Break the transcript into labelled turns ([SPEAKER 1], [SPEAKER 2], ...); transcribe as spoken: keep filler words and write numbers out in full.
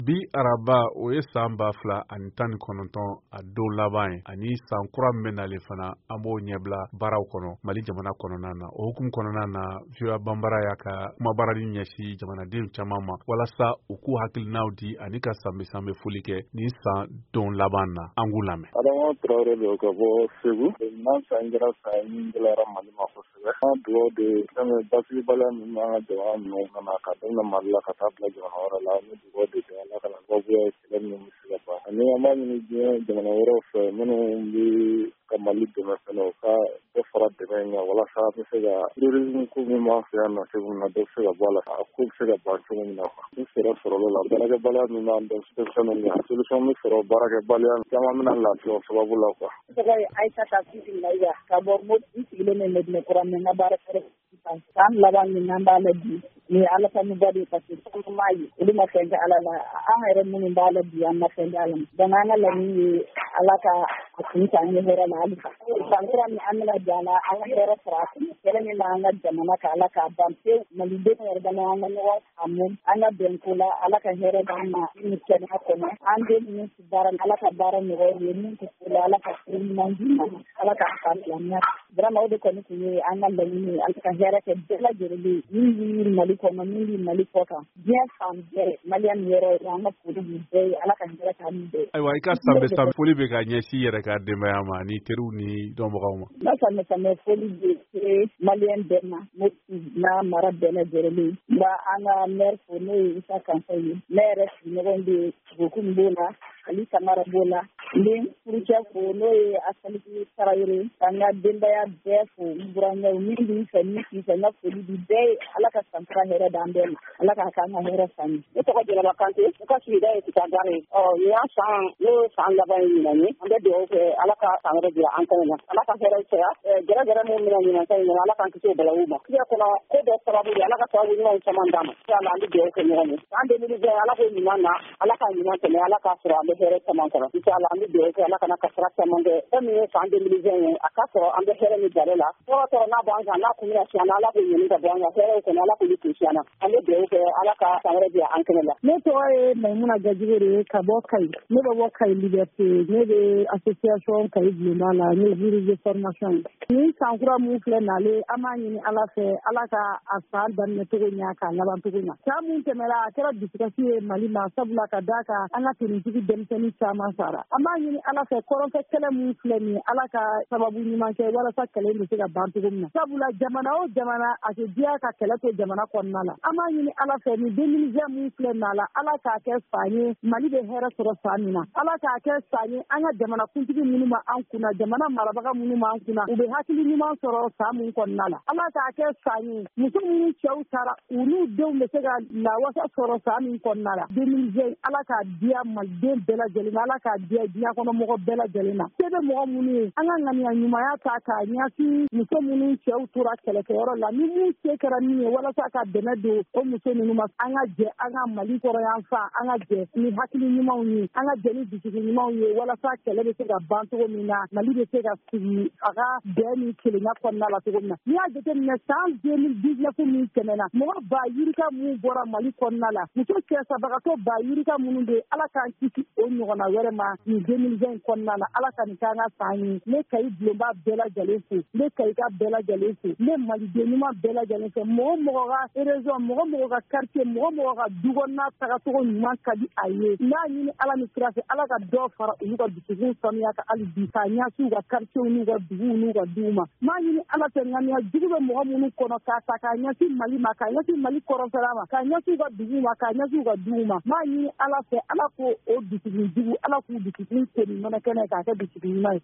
[SPEAKER 1] bi araba o ye san ba fila ani tan ni kɔnɔntɔn a don laban ye ani san kura min bɛ nale fana an b'o ɲɛbila baaraw kɔnɔ Mali jamana kɔnɔna na o hukumu kɔnɔna na V O A banbara y'a ka kumabarani ɲɛsi jamanaden caman ma walasa u k'u hakilinaw di ani ka sanbe sanbe foli kɛ nin san don laban na an k'u lamɛn.
[SPEAKER 2] Adama Traoré don ka bɔ Segu n'an san kɛra san min gɛlɛyara Mali ma kosɛbɛ an dugawu de fɛn basigi baliya min b'an ka jamana ninnu kana ka daminɛ Mali la ka taa bila jamana wɛrɛ la ni dugawu de kɛ Ala kana sababuya ye kɛlɛ min bɛ se ka ban ani an b'a ɲini diɲɛ jamana wɛrɛw fɛ minnu bɛ ka Mali dɛmɛ fɛnɛ u ka dɔ fara dɛmɛ in kan walasa an bɛ se ka terrorisme ko min b'an fɛ yan nɔ Segu na dɔ bɛ se ka bɔ a la a ko bɛ se ka ban cogo min na ni sera sɔrɔla la baarakɛbaliya min b'an denmisɛnninw kan solution bɛ sɔrɔ baarakɛbaliya caman bɛna lafiya o sababu la quoi.
[SPEAKER 3] Tɔgɔ ye Ayisata Sisi Mayiga ka bɔ Mopti sigilen bɛ Medina Kura mais n ka baara kɛra san laban min n'an b'a la bi ni Ala tanu ba de parce que caman m'a ye olu ma fɛn kɛ Ala la an yɛrɛ minnu b'a la bi an ma fɛn kɛ Ala la donc an ka laɲini ye Ala ka a kun ta an ye hɛrɛ la hali san kura min an bɛna jɔ a la an ka hɛrɛ sɔrɔ a kɔnɔ kɛlɛ min b'an ka jamana kan Ala k'a ban pewu malidenw yɛrɛ dama an ka ɲɔgɔn faamu an ka bɛn ko la Ala ka hɛrɛ d'an ma ni kɛnɛya kɔnɔ an den minnu tɛ baara Ala ka baara nɔgɔya u ye min tɛ ko la Ala ka furu ɲuman d'u ma Ala k'a fa silamɛya vraiment o de kɔni tun ye an ka laɲini ye Ala ka hɛrɛ kɛ bɛɛ lajɛlen ye min bɛ Mali kɔnɔ min bɛ Mali kɔ kan diɲɛ fan bɛɛ Maliyɛn yɔrɔ ye an ka foli b'u bɛɛ ye Ala ka hɛrɛ k'an bɛɛ ye.
[SPEAKER 1] Ayiwa i ka sanbɛ sanbɛ foli bɛ ka ɲɛsin i yɛrɛ ka denbaya ma ni teriw ni dɔnbagaw ma.
[SPEAKER 3] N ka sanbɛ sanbɛ foli bɛ se Maliyɛn bɛɛ ma Mopti n'a mara bɛɛ lajɛlen n b'a an ka maire fo n'o ye Isa Kanfɛ ye ne yɛrɛ sigiɲɔgɔn bɛ Bokum b'o la Ali Kamara b'o la n bɛ n furucɛ fo n'o ye Asaniki Tarawele ka n ka denbaya bɛɛ fo n burankɛw min b'i fɛ min t'i fɛ n ka foli b'i bɛɛ ye Ala ka san kura hɛrɛ d'an bɛɛ ma Ala k'a k'an ka hɛrɛ san ye.
[SPEAKER 4] Ne tɔgɔ Jɛnɛba Kante n ka sigida ye Kitagare ɔ nin y'an san n'o ye san laban ye ɲinan ye an bɛ dugawu kɛ Ala ka san wɛrɛ jira an kɛnɛ na Ala ka hɛrɛ caya gɛrɛ gɛrɛ min bɛna ɲinan ta in na Ala k'an kisi o balawu ma tile kɔnɔ ko dɔ sababu ye Ala ka sababu ɲumanw caman d'an ma inshallah an bɛ dugawu kɛ ɲɔgɔn ye san deux mille vingt Ala k'o ɲuman na Ala k'a ɲuman tɛmɛ Ala k'a sɔrɔ an bɛ hɛrɛ caman sɔrɔ inshallah an bɛ dugawu kɛ Ala kana kasara caman kɛ fɛn min ye san deux mille vingt ye a ka sɔrɔ an bɛ hɛrɛ min jare la tɔɔrɔ tɔɔrɔ n'a b'an kan n'a kun bɛna siyan na Ala k'o ɲɛni ka bɔ an kan hɛrɛw kɔnɔ Ala k'olu kun siyan na an bɛ dugawu kɛ Ala ka san wɛrɛ jira an kɛnɛ la.
[SPEAKER 3] Ne tɔgɔ ye Mayimuna Gajigo de ye ka bɔ Kayi ne bɛ bɔ Kayi Liberté ne bɛ association Kayi Bulonda la ne ye juge de formation ye ni san kura mun filɛ nale an b'a ɲini Ala fɛ Ala ka a san daminɛ cogo ɲɛ k'a laban cogo ɲɛ san mun tɛmɛra a kɛra dusukasi ye Mali ma sabula ka d'a kan an ka tenitigi denmisɛnnin caman sara an b'a ɲini Ala fɛ kɔrɔnfɛ kɛlɛ mun filɛ nin ye Ala ka sababu ɲuman kɛ walasa kɛlɛ bɛ se ka ban cogo min na sabula jamana o jamana a tɛ diya ka kɛlɛ to jamana kɔnɔna la an b'a ɲini Ala fɛ ni deux mille vingt mun filɛ nin la Ala k'a kɛ san ye Mali bɛ hɛrɛ sɔrɔ san min na Ala k'a kɛ san ye an ka jamana kuntigi minnu ma an kunna jamana marabaga minnu ma an kunna u bɛ hakili ɲuman sɔrɔ san mun kɔnɔna la Ala k'a kɛ san ye muso minnu cɛw taara u n'u denw bɛ se ka lawasa sɔrɔ san min kɔnɔna la deux mille vingt Ala k'a diya maliden bɛɛ lajɛlen na Ala k'a diya diɲɛ kɔnɔ mɔgɔ bɛɛ lajɛlen na se bɛ mɔgɔ minnu ye an ka ŋaniya ɲumanya ta k'a ɲɛsin muso minnu cɛw tora kɛlɛkɛyɔrɔ la ni min se kɛra min ye walasa ka dɛmɛ don o muso ninnu ma an ka jɛ an ka Mali kɔrɔ yan fan an ka jɛ ni hakili ɲumanw ye an ka jɛ ni dusukun ɲumanw ye walasa kɛlɛ bɛ se ka ban cogo min na Mali bɛ se ka sigi a ka bɛn ni kelenya kɔnɔna la cogo min na n'i y'a jateminɛ san deux mille dix-neuf min tɛmɛna mɔgɔ ba yirika mun bɔra Mali kɔnɔna la muso cɛsabagatɔ ba yirika minnu bɛ Ala k'an kisi o ɲɔgɔnna wɛrɛ ma nin deux mille vingt kɔnɔna la Ala ka nin k'an ka san ye ne Kayi Bulonba bɛɛ lajɛlen fo ne Kayika bɛɛ lajɛlen fo ne maliden ɲuman bɛɛ lajɛlen fo mɔgɔ mɔgɔ ka région mɔgɔ mɔgɔ ka quartier mɔgɔ mɔgɔ ka du kɔnɔna tagacogo ɲuman ka di a ye n'a ɲini Ala ni kira fɛ Ala ka dɔ fara olu ka dusukun sanuya ka hali bi k'a ɲɛsin u ka quartier n'u ka duguw n'u ka duw ma m'a ɲini Ala fɛ ŋaniya jugu bɛ mɔgɔ minnu kɔnɔ k'a ta k'a ɲɛsin Mali ma k'a ɲɛsin Mali kɔrɔnfɛla ma k'a ɲɛsin u ka duguw ma k'a ɲɛsin u ka duw ma m'a ɲini Ala fɛ Ala ko o dusukun jugu Ala k'u dusukun koni nɔnɔ kɛnɛ k'a kɛ dusukun ɲuman ye